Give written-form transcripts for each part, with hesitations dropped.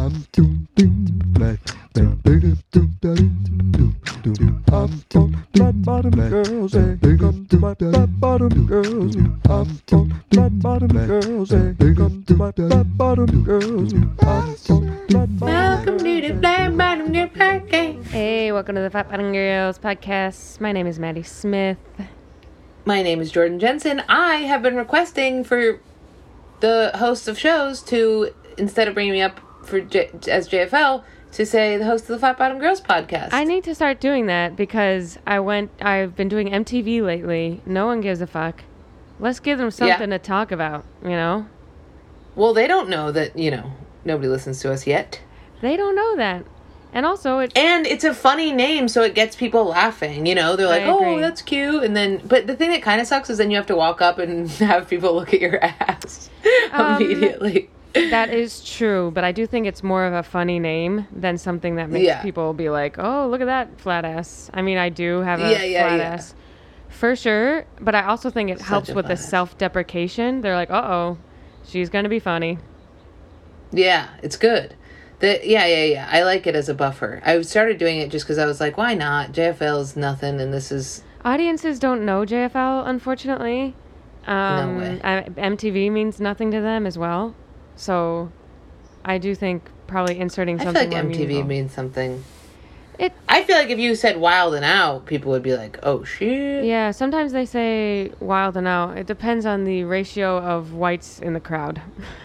Flat bottom girls, hey, come to my flat bottom girls. Flat bottom girls, hey, come to my flat bottom girls. Welcome to the Flat Bottom Girls Podcast. Hey, welcome to the Flat Bottom Girls Podcast. My name is Maddie Smith. My name is Jordan Jensen. I have been requesting for the hosts of shows to, instead of bringing me up for as JFL, to say the host of the Flat Bottom Girls Podcast. I need to start doing that because I've been doing MTV lately. No one gives a fuck. Let's give them something to talk about, you know? Well, they don't know that, nobody listens to us yet. They don't know that. And also it's a funny name, so it gets people laughing, They're like, oh, that's cute. And then, but the thing that kind of sucks is then you have to walk up and have people look at your ass immediately. That is true, but I do think it's more of a funny name than something that makes people be like, oh, look at that flat ass. I mean, I do have a flat ass. For sure, but I also think it helps with the self-deprecation. They're like, uh-oh, she's going to be funny. Yeah, it's good. I like it as a buffer. I started doing it just because I was like, why not? JFL is nothing, and this is... Audiences don't know JFL, unfortunately. No way. MTV means nothing to them as well. So, I do think probably inserting something I feel like more MTV meaningful. means something. I feel like if you said Wild and Out, people would be like, oh, shit. Yeah, sometimes they say Wild and Out. It depends on the ratio of whites in the crowd.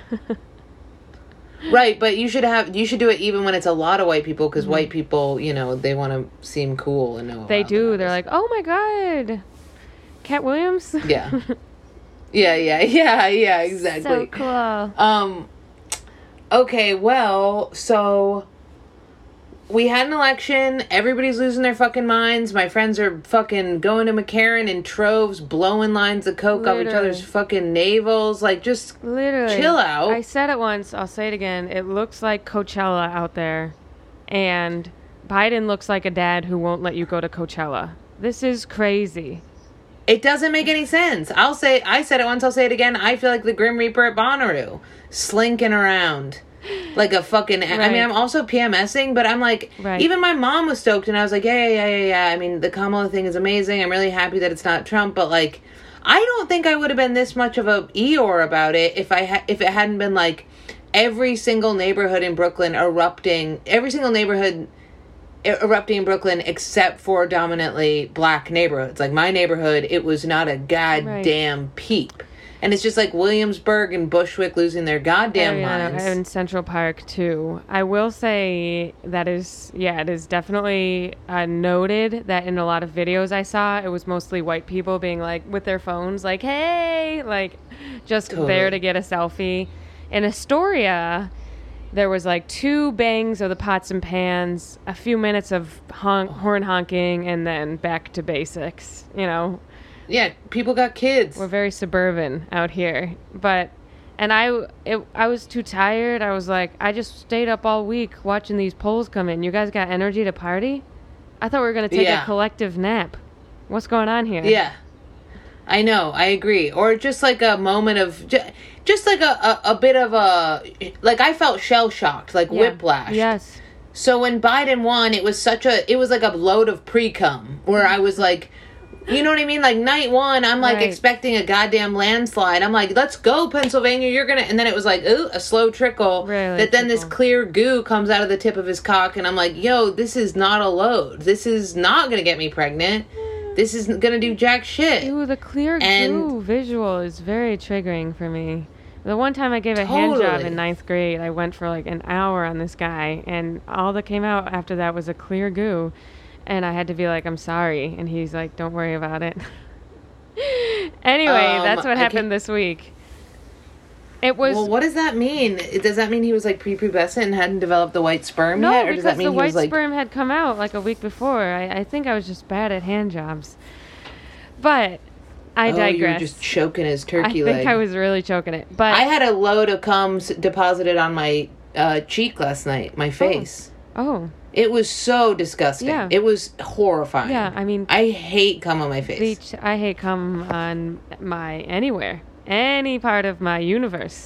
Right, but you should do it even when it's a lot of white people, because white people, they want to seem cool and know. They do. They're like, oh my God, Cat Williams? Yeah. Yeah, exactly. So cool. Okay, well, so we had an election. Everybody's losing their fucking minds. My friends are fucking going to McCarran in troves, blowing lines of coke off each other's fucking navels. Like, just literally chill out. I said it once. I'll say it again. It looks like Coachella out there. And Biden looks like a dad who won't let you go to Coachella. This is crazy. It doesn't make any sense. I said it once, I'll say it again. I feel like the Grim Reaper at Bonnaroo, slinking around like a fucking... Right. I mean, I'm also PMSing, but I'm like... Right. Even my mom was stoked, and I was like, yeah. I mean, the Kamala thing is amazing. I'm really happy that it's not Trump, but, like, I don't think I would have been this much of a Eeyore about it if it hadn't been, like, every single neighborhood in Brooklyn erupting in Brooklyn except for dominantly black neighborhoods. Like my neighborhood, it was not a goddamn peep. And it's just like Williamsburg and Bushwick losing their goddamn minds. And Central Park too. I will say that it is definitely noted that in a lot of videos I saw, it was mostly white people being like with their phones like, hey, like just there to get a selfie. In Astoria, there was like 2 bangs of the pots and pans, a few minutes of horn honking, and then back to basics, Yeah, people got kids. We're very suburban out here. I was too tired. I was like, I just stayed up all week watching these polls come in. You guys got energy to party? I thought we were going to take a collective nap. What's going on here? Yeah. I know, I agree. Or just like a moment of... Just like a bit of a... Like, I felt shell-shocked, like whiplash. Yes. So when Biden won, it was like a load of pre-cum, where I was like... You know what I mean? Like, night one, I'm like expecting a goddamn landslide. I'm like, let's go, Pennsylvania, you're gonna... And then it was like, ooh, a slow trickle. Really that then this clear goo comes out of the tip of his cock, and I'm like, yo, this is not a load. This is not gonna get me pregnant. This isn't gonna do jack shit. Ooh, the clear goo visual is very triggering for me. The one time I gave a hand job in 9th grade, I went for like an hour on this guy, and all that came out after that was a clear goo. And I had to be like, I'm sorry. And he's like, don't worry about it. Anyway, that's what happened this week. It was... Well, what does that mean? Does that mean he was like prepubescent and hadn't developed the white sperm yet? Or does that mean the he was white sperm had come out like a week before. I think I was just bad at hand jobs. But... I digress. You were just choking his turkey leg. I think I was really choking it. But I had a load of cum deposited on my cheek last night, my face. Oh. It was so disgusting. Yeah. It was horrifying. Yeah, I mean... I hate cum on my face. I hate cum on my... anywhere. Any part of my universe.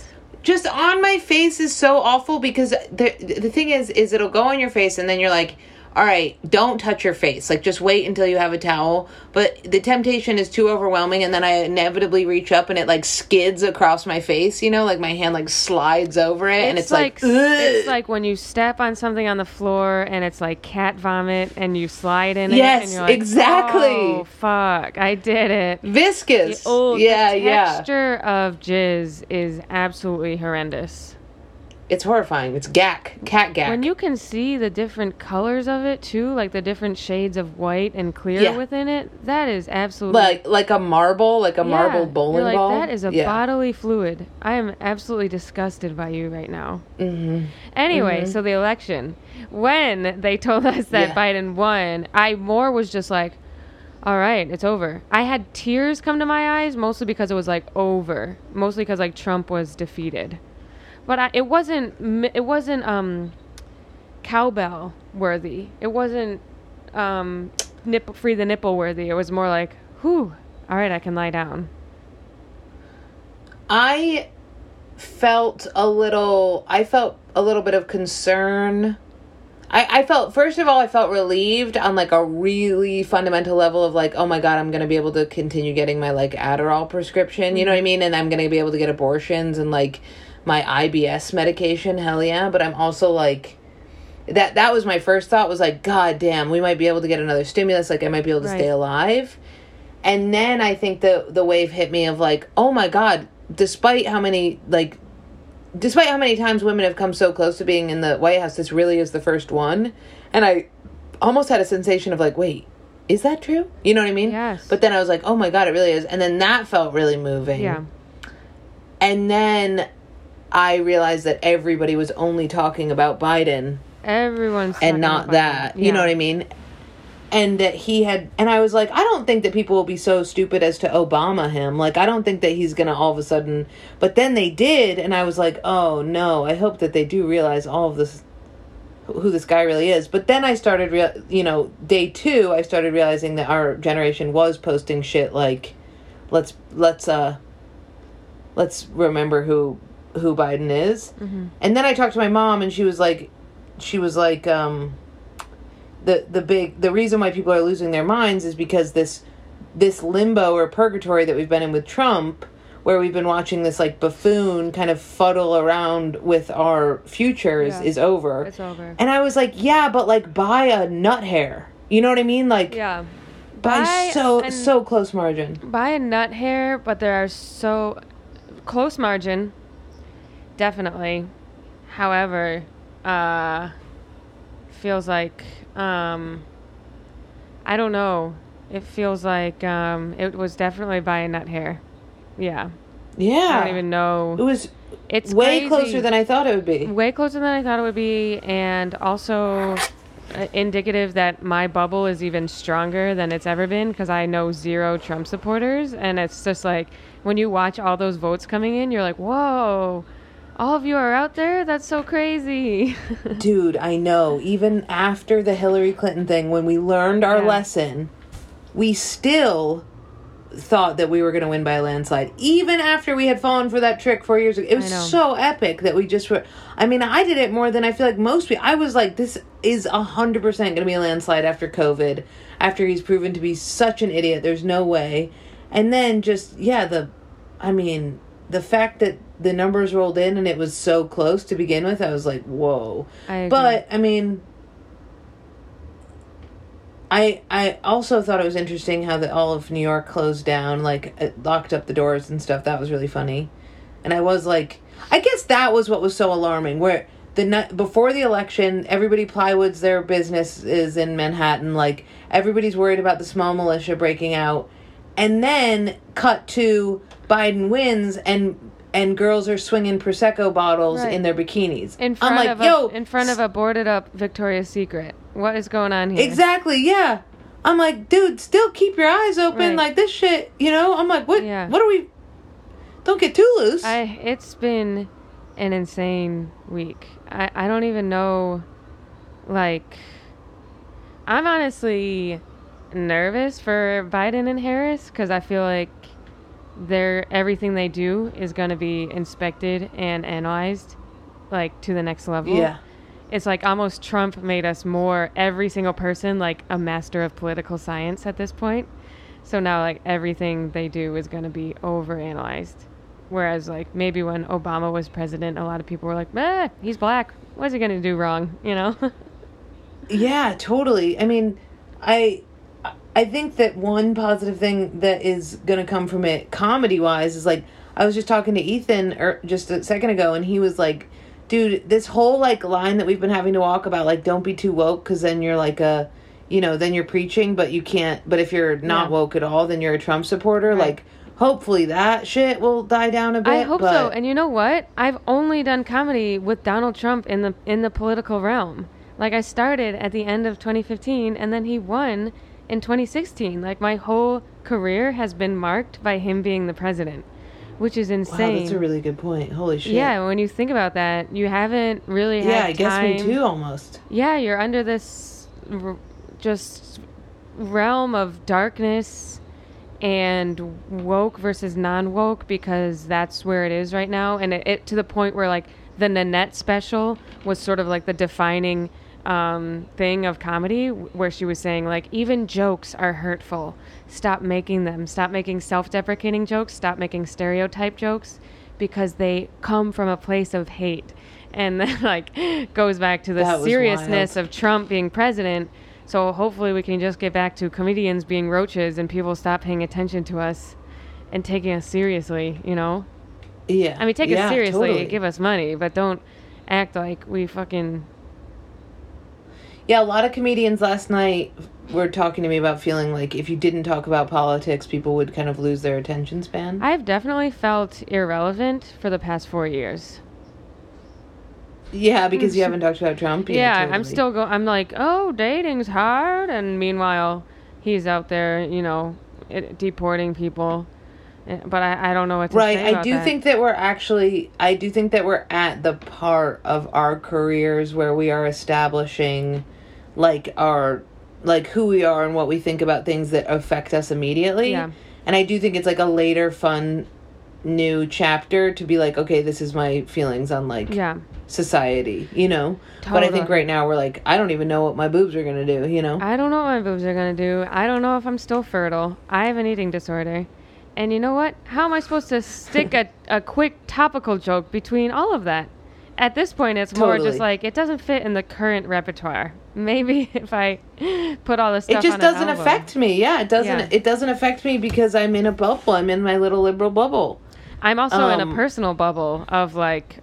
just on my face is so awful because the thing is it'll go on your face and then you're like, all right, don't touch your face. Like, just wait until you have a towel. But the temptation is too overwhelming, and then I inevitably reach up and it, like, skids across my face, you know? Like, my hand, like, slides over it, and it's like ugh. It's like when you step on something on the floor, and it's like cat vomit, and you slide in it, and you're like, exactly. Oh, fuck, I did it. Viscous. The texture of jizz is absolutely horrendous. It's horrifying. It's cat gack. When you can see the different colors of it too, like the different shades of white and clear within it, that is absolutely like a marble, marble bowling you're ball. That is a bodily fluid. I am absolutely disgusted by you right now. Mm-hmm. Anyway, so the election, when they told us that Biden won, I more was just like, all right, it's over. I had tears come to my eyes, mostly because it was like over, mostly because like Trump was defeated. But it wasn't cowbell worthy. It wasn't free the nipple worthy. It was more like, whew, all right, I can lie down. I felt a little bit of concern. I felt, first of all, I felt relieved on like a really fundamental level of like, oh my God, I'm going to be able to continue getting my like Adderall prescription. You know what I mean? And I'm going to be able to get abortions and like my IBS medication, hell yeah. But I'm also like, that was my first thought, was like, God damn, we might be able to get another stimulus, like I might be able to stay alive. And then I think the wave hit me of like, oh my God, despite how many times women have come so close to being in the White House, this really is the first one. And I almost had a sensation of like, wait, is that true? You know what I mean? Yes. But then I was like, oh my God, it really is. And then that felt really moving. Yeah. And then I realized that everybody was only talking about Biden. Everyone's and not that. You know what I mean? And that he had, and I was like, I don't think that people will be so stupid as to Obama him. Like, I don't think that he's going to all of a sudden, but then they did. And I was like, oh no, I hope that they do realize all of this, who this guy really is. But then I started, day 2, I started realizing that our generation was posting shit like, let's remember who Biden is. Mm-hmm. And then I talked to my mom and she was like, the reason why people are losing their minds is because this limbo or purgatory that we've been in with Trump, where we've been watching this like buffoon kind of fuddle around with our futures, is over. It's over. And I was like, yeah, but like buy a nut hair. You know what I mean? Like, yeah. By so close margin. Buy a nut hair, but there are so close margin. Definitely. However, feels like, I don't know. It feels like, it was definitely by a nut hair. Yeah. Yeah. I don't even know. It's way closer than I thought it would be. Way closer than I thought it would be. And also indicative that my bubble is even stronger than it's ever been, because I know 0 Trump supporters. And it's just like, when you watch all those votes coming in, you're like, whoa. All of you are out there? That's so crazy. Dude, I know. Even after the Hillary Clinton thing, when we learned our lesson, we still thought that we were going to win by a landslide. Even after we had fallen for that trick 4 years ago. It was so epic that we just were... I mean, I did it more than I feel like most people... I was like, this is 100% going to be a landslide after COVID. After he's proven to be such an idiot. There's no way. And then just, the fact that the numbers rolled in and it was so close to begin with, I was like, whoa. I agree. But, I mean, I also thought it was interesting how all of New York closed down, like, it locked up the doors and stuff. That was really funny. And I was like, I guess that was what was so alarming, where before the election, everybody plywoods their businesses in Manhattan, like, everybody's worried about the small militia breaking out. And then cut to Biden wins and girls are swinging Prosecco bottles in their bikinis. In front of a boarded up Victoria's Secret. What is going on here? Exactly, yeah. I'm like, dude, still keep your eyes open. Right. Like, this shit, I'm like, what? Yeah. What are we... Don't get too loose. It's been an insane week. I don't even know, like... I'm honestly nervous for Biden and Harris, because I feel like everything they do is going to be inspected and analyzed, like, to the next level. Yeah. It's like almost Trump made us more, every single person, like a master of political science at this point. So now, like, everything they do is going to be overanalyzed. Whereas, like, maybe when Obama was president, a lot of people were like, he's black. What's he going to do wrong? You know? Yeah, totally. I mean, I think that one positive thing that is going to come from it, comedy-wise, is, like, I was just talking to Ethan just a second ago, and he was like, dude, this whole, like, line that we've been having to walk about, like, don't be too woke, because then you're, like, then you're preaching, but you can't, but if you're not woke at all, then you're a Trump supporter. Right. Like, hopefully that shit will die down a bit. I hope so. And you know what? I've only done comedy with Donald Trump in the political realm. Like, I started at the end of 2015, and then he won in 2016. Like, my whole career has been marked by him being the president, which is insane. Wow, that's a really good point. Holy shit. Yeah, when you think about that, you haven't really had time. Yeah, I guess me too, almost. Yeah, you're under this just realm of darkness and woke versus non-woke, because that's where it is right now. And it to the point where, like, the Nanette special was sort of like the defining thing of comedy, where she was saying, like, even jokes are hurtful. Stop making them. Stop making self-deprecating jokes. Stop making stereotype jokes, because they come from a place of hate. And then, like, goes back to the seriousness of Trump being president. So hopefully we can just get back to comedians being roaches and people stop paying attention to us and taking us seriously, you know? Yeah. I mean, take us seriously, totally. Give us money, but don't act like we fucking... Yeah, a lot of comedians last night were talking to me about feeling like if you didn't talk about politics, people would kind of lose their attention span. I've definitely felt irrelevant for the past 4 years. Yeah, because you haven't talked about Trump. Yeah, totally. I'm still I'm like, oh, dating's hard. And meanwhile, he's out there, you know, deporting people. But I don't know what to say about that. I do think that we're at the part of our careers where we are establishing, like, who we are and what we think about things that affect us immediately. Yeah. And I do think it's, like, a later, fun, new chapter to be like, okay, this is my feelings on, like, society, you know? Totally. But I think right now we're like, I don't even know what my boobs are going to do, you know? I don't know what my boobs are going to do. I don't know if I'm still fertile. I have an eating disorder. And you know what? How am I supposed to stick a quick topical joke between all of that? At this point, it's more just like, it doesn't fit in the current repertoire. Maybe if I put all this stuff on it just doesn't affect me. Yeah, it doesn't. Yeah. It doesn't affect me because I'm in a bubble. I'm in my little liberal bubble. I'm also in a personal bubble of, like,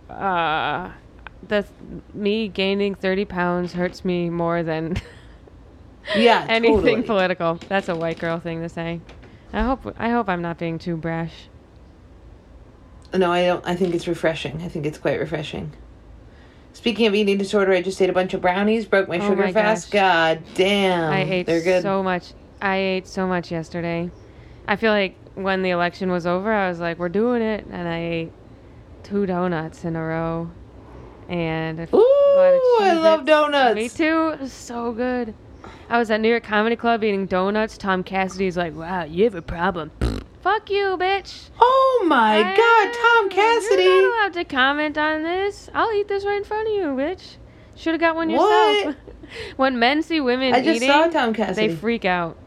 me gaining 30 pounds hurts me more than anything political. That's a white girl thing to say. I hope I'm not being too brash. No, I don't. I think it's refreshing. I think it's quite refreshing. Speaking of eating disorder, I just ate a bunch of brownies, broke my sugar fast. God damn. They're good. So much. I ate so much yesterday. I feel like when the election was over, I was like, we're doing it. And I ate 2 donuts in a row. And ooh, I love donuts. Me too. It was so good. I was at New York Comedy Club eating donuts. Tom Cassidy's like, wow, you have a problem. Fuck you, bitch. Oh my God, Tom Cassidy. You're not allowed to comment on this. I'll eat this right in front of you, bitch. Should have got one yourself. What? When men see women eating, I just saw Tom Cassidy. They freak out.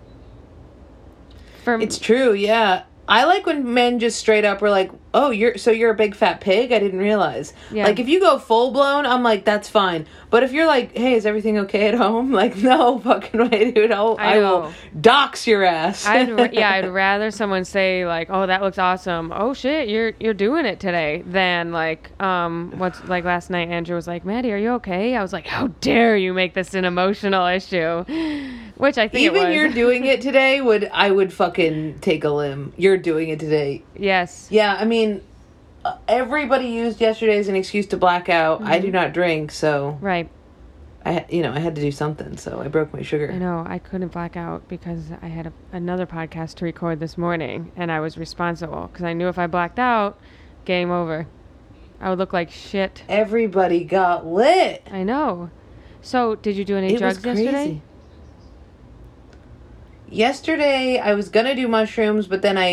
It's true, yeah. I like when men just straight up are like, oh, you're a big fat pig? I didn't realize. Yeah. Like, if you go full blown, I'm like, that's fine. But if you're like, hey, is everything okay at home? Like, no fucking way, dude. I will dox your ass. I'd rather someone say, like, oh, that looks awesome. Oh, shit, you're doing it today. Than, like, like last night, Andrew was like, Maddie, are you okay? I was like, how dare you make this an emotional issue? Which I think even you're doing it today, I would fucking take a limb. You're doing it today. Yes. Yeah, I mean, everybody used yesterday as an excuse to black out. Mm-hmm. I do not drink, so right. I had to do something, so I broke my sugar. I know, I couldn't black out because I had another podcast to record this morning, and I was responsible because I knew if I blacked out, game over. I would look like shit. Everybody got lit. I know. So, did you do any drugs yesterday? Yesterday, I was gonna do mushrooms, but then I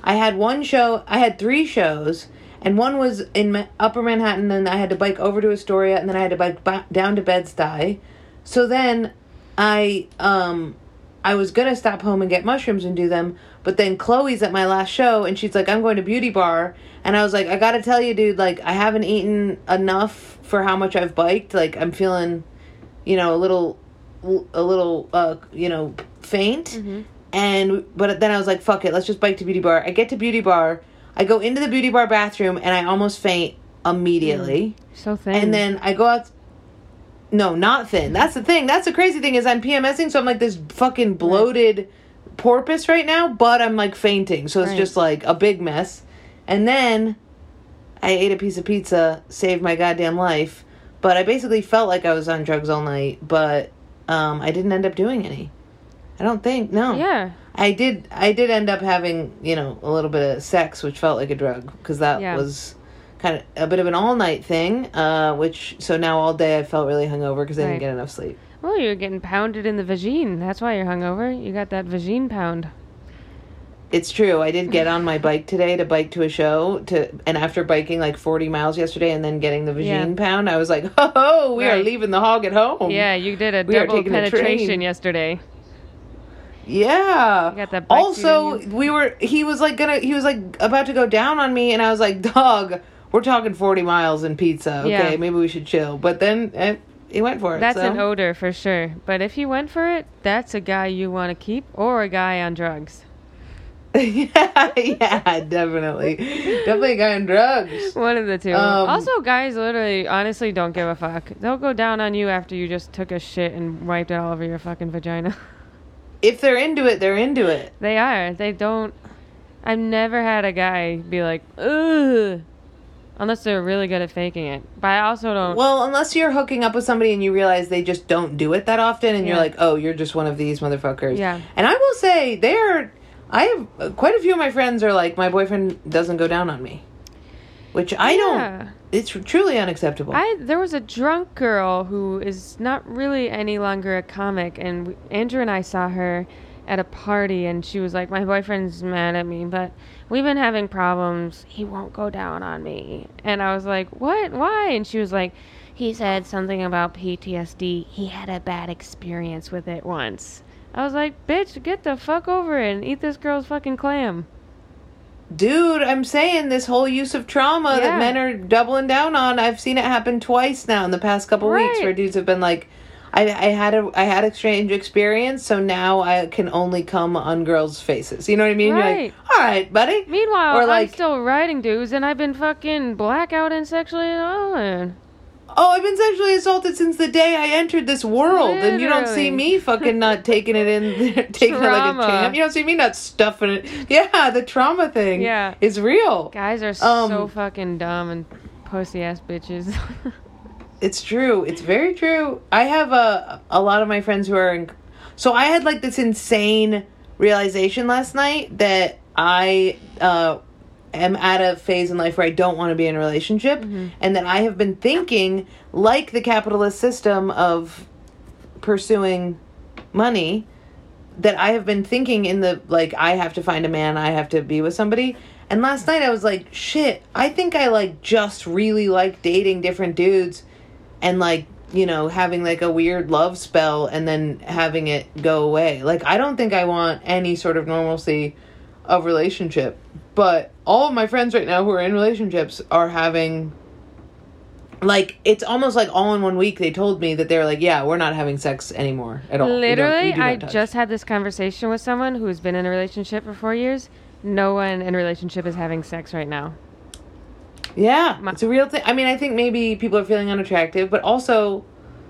I had three shows, and one was in Upper Manhattan, and I had to bike over to Astoria, and then I had to bike down to Bed-Stuy. So then I was going to stop home and get mushrooms and do them, but then Chloe's at my last show, and she's like, I'm going to Beauty Bar, and I was like, I gotta tell you, dude, like, I haven't eaten enough for how much I've biked. Like, I'm feeling, you know, a little, you know, faint. Mm-hmm. But then I was like, fuck it, let's just bike to Beauty Bar. I get to Beauty Bar, I go into the Beauty Bar bathroom, and I almost faint immediately. So thin. And then I go out. No, not thin. That's the thing. That's the crazy thing is I'm PMSing, so I'm like this fucking bloated porpoise right now, but I'm like fainting. So it's just like a big mess. And then I ate a piece of pizza, saved my goddamn life. But I basically felt like I was on drugs all night, but I didn't end up doing any. I don't think. No. Yeah. I did end up having, you know, a little bit of sex, which felt like a drug, because that was kind of a bit of an all-night thing, so now all day I felt really hungover because I didn't get enough sleep. Well, you're getting pounded in the vagine. That's why you're hungover. You got that vagine pound. It's true. I did get on my bike today to bike to a show, and after biking like 40 miles yesterday and then getting the vagine pound, I was like, oh, we are leaving the hog at home. Yeah, you did a double penetration yesterday. Yeah. You got that also, he was about to go down on me, and I was like, dog, we're talking 40 miles and pizza. Okay, maybe we should chill. But then he went for it. That's an odor for sure. But if he went for it, that's a guy you want to keep or a guy on drugs. yeah, definitely. Definitely a guy on drugs. One of the two. Also, guys literally, honestly, don't give a fuck. They'll go down on you after you just took a shit and wiped it all over your fucking vagina. If they're into it, they're into it. They are. They don't. I've never had a guy be like, ugh. Unless they're really good at faking it. But I also don't... Well, unless you're hooking up with somebody and you realize they just don't do it that often, and you're like, oh, you're just one of these motherfuckers. Yeah. And I will say, I have... Quite a few of my friends are like, my boyfriend doesn't go down on me. Which I don't... It's truly unacceptable. There was a drunk girl who is not really any longer a comic, and Andrew and I saw her at a party, and she was like, my boyfriend's mad at me, but we've been having problems. He won't go down on me. And I was like, what? Why? And she was like, he said something about PTSD. He had a bad experience with it once. I was like, bitch, get the fuck over it and eat this girl's fucking clam. Dude, I'm saying this whole use of trauma that men are doubling down on, I've seen it happen twice now in the past couple weeks where dudes have been like, I had a strange experience, so now I can only come on girls' faces. You know what I mean? Right. You're like, all right, buddy. Meanwhile, I'm still riding dudes, and I've been fucking blackout and sexually assaulted. Oh, I've been sexually assaulted since the day I entered this world, and you don't see me fucking not taking it in, taking it like a champ. You don't see me not stuffing it. Yeah, the trauma thing is real. Guys are so fucking dumb and pussy-ass bitches. It's true. It's very true. I have a lot of my friends who are so I had like this insane realization last night that I am at a phase in life where I don't want to be in a relationship, and that I have been thinking like the capitalist system of pursuing money, that I have been thinking in the like, I have to find a man, I have to be with somebody. And last night I was like, shit, I think I like just really like dating different dudes and like, you know, having like a weird love spell and then having it go away. Like, I don't think I want any sort of normalcy of relationship. But all of my friends right now who are in relationships are having, like, it's almost like all in one week they told me that they're like, yeah, we're not having sex anymore at all. Literally, I just had this conversation with someone who's been in a relationship for 4 years. No one in a relationship is having sex right now. Yeah, it's a real thing. I mean, I think maybe people are feeling unattractive, but also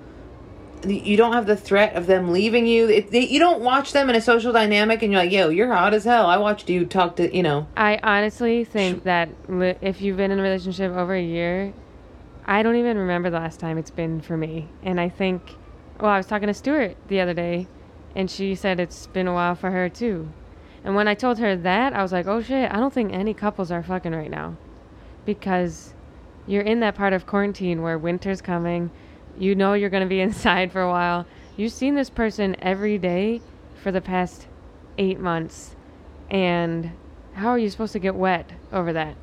you don't have the threat of them leaving you. You don't watch them in a social dynamic and you're like, yo, you're hot as hell. I watched you talk to, you know. I honestly think that if you've been in a relationship over a year, I don't even remember the last time it's been for me. And I think, well, I was talking to Stuart the other day, and she said it's been a while for her too. And when I told her that, I was like, oh shit, I don't think any couples are fucking right now. Because you're in that part of quarantine where winter's coming. You know you're going to be inside for a while. You've seen this person every day for the past 8 months. And How are you supposed to get wet over that?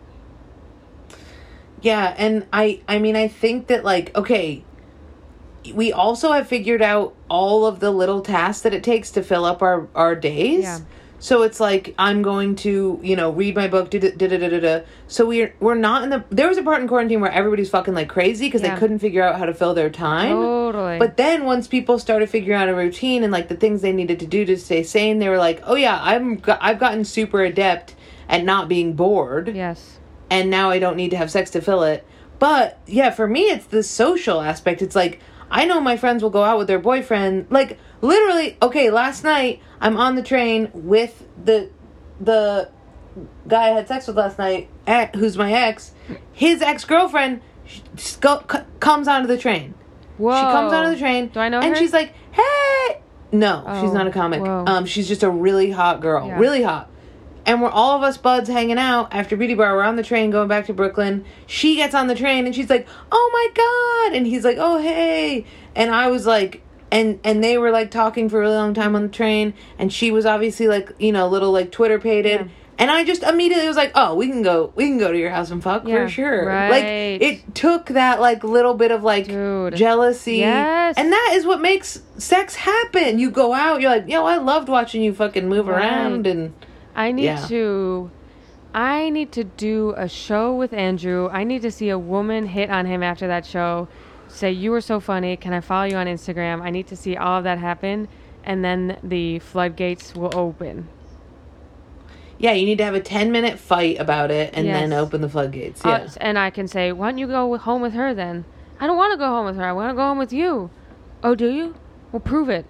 Yeah, and I mean, I think that, like, okay, we also have figured out all of the little tasks that it takes to fill up our days. Yeah. So it's like, I'm going to, read my book, So we're not in the... There was a part in quarantine where everybody's fucking like crazy because they couldn't figure out how to fill their time. Totally. But then once people started figuring out a routine and like the things they needed to do to stay sane, they were like, oh yeah, I've gotten super adept at not being bored. Yes. And now I don't need to have sex to fill it. But yeah, for me, it's the social aspect. It's like, I know my friends will go out with their boyfriend. Like, literally, okay, last night, I'm on the train with the guy I had sex with last night, who's my ex. His ex-girlfriend comes onto the train. Whoa. She comes onto the train. Do I know and her? She's like, hey! No, she's not a comic. Whoa. She's just a really hot girl. Yeah. Really hot. And we're all of us buds hanging out after Beauty Bar. We're on the train going back to Brooklyn. She gets on the train and she's like, oh my God. And he's like, oh, hey. And I was like, and they were like talking for a really long time on the train. And she was obviously like, a little like Twitter pated. Yeah. And I just immediately was like, oh, we can go to your house and fuck for sure. Right. Like, it took that like little bit of like jealousy. Yes. And that is what makes sex happen. You go out, you're like, yo, I loved watching you fucking move around and... I need to do a show with Andrew. I need to see a woman hit on him after that show. Say, you were so funny. Can I follow you on Instagram? I need to see all of that happen. And then the floodgates will open. Yeah, you need to have a 10-minute fight about it and then open the floodgates. Yeah. And I can say, why don't you go home with her then? I don't want to go home with her. I want to go home with you. Oh, do you? Well, prove it.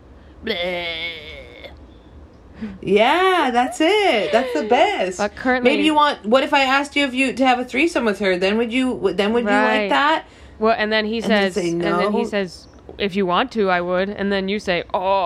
Yeah, that's it. That's the best. But currently, maybe you want. What if I asked you to have a threesome with her? Then would you? Then would you like that? Well, and then he says, no? And then he says, if you want to, I would. And then you say,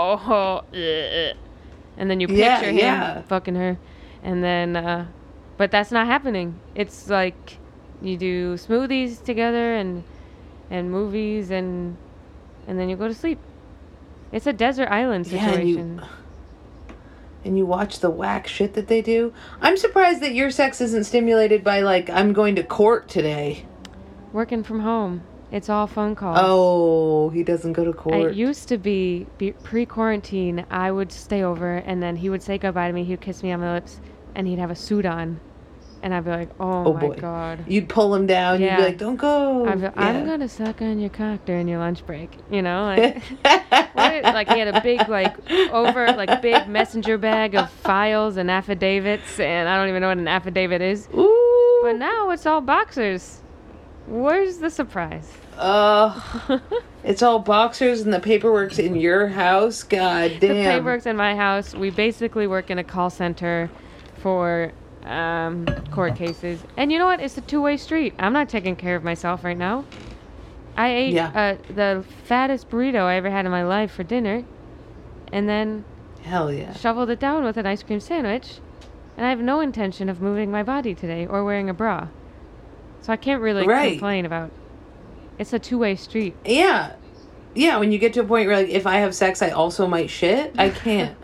and then you picture him fucking her, and then, but that's not happening. It's like you do smoothies together and movies and then you go to sleep. It's a desert island situation. Yeah, and you watch the whack shit that they do. I'm surprised that your sex isn't stimulated by, like, I'm going to court today. Working from home. It's all phone calls. Oh, he doesn't go to court. It used to be pre-quarantine, I would stay over, and then he would say goodbye to me, he'd kiss me on my lips, and he'd have a suit on. And I'd be like, oh my boy. God. You'd pull him down. Yeah. You'd be like, don't go. I'm going to suck on your cock during your lunch break. Like, like he had a big, big messenger bag of files and affidavits. And I don't even know what an affidavit is. Ooh. But now it's all boxers. Where's the surprise? It's all boxers and the paperwork's in your house? God damn. The paperwork's in my house. We basically work in a call center for... court cases. And you know what? It's a two-way street. I'm not taking care of myself right now. I ate the fattest burrito I ever had in my life for dinner. And then hell yeah, shoveled it down with an ice cream sandwich. And I have no intention of moving my body today or wearing a bra. So I can't really complain about. It's a two-way street. Yeah. Yeah, when you get to a point where, like, if I have sex, I also might shit. I can't.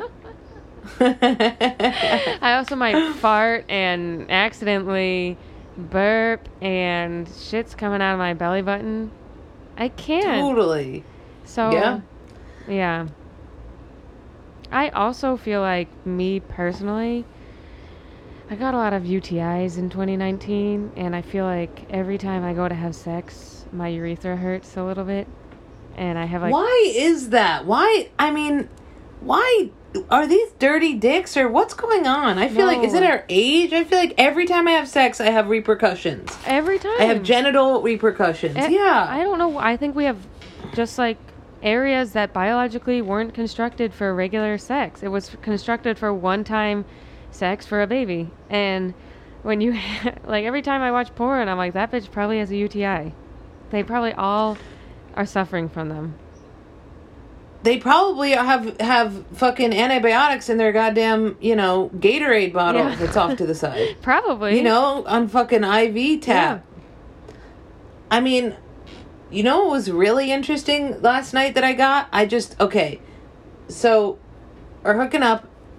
I also might fart and accidentally burp and shit's coming out of my belly button. I can't. Totally. So, yeah. I also feel like, me personally, I got a lot of UTIs in 2019, and I feel like every time I go to have sex, my urethra hurts a little bit, and I have like... Why is that? Why? I mean, why... Are these dirty dicks or what's going on? I feel like, is it our age? I feel like every time I have sex, I have repercussions. Every time. I have genital repercussions. Yeah. I don't know. I think we have just like areas that biologically weren't constructed for regular sex. It was constructed for one-time sex for a baby. And when you, like, every time I watch porn, I'm like, that bitch probably has a UTI. They probably all are suffering from them. They probably have fucking antibiotics in their goddamn, Gatorade bottle that's off to the side. Probably. On fucking IV tap. Yeah. I mean, what was really interesting last night that I got? So, we're hooking up,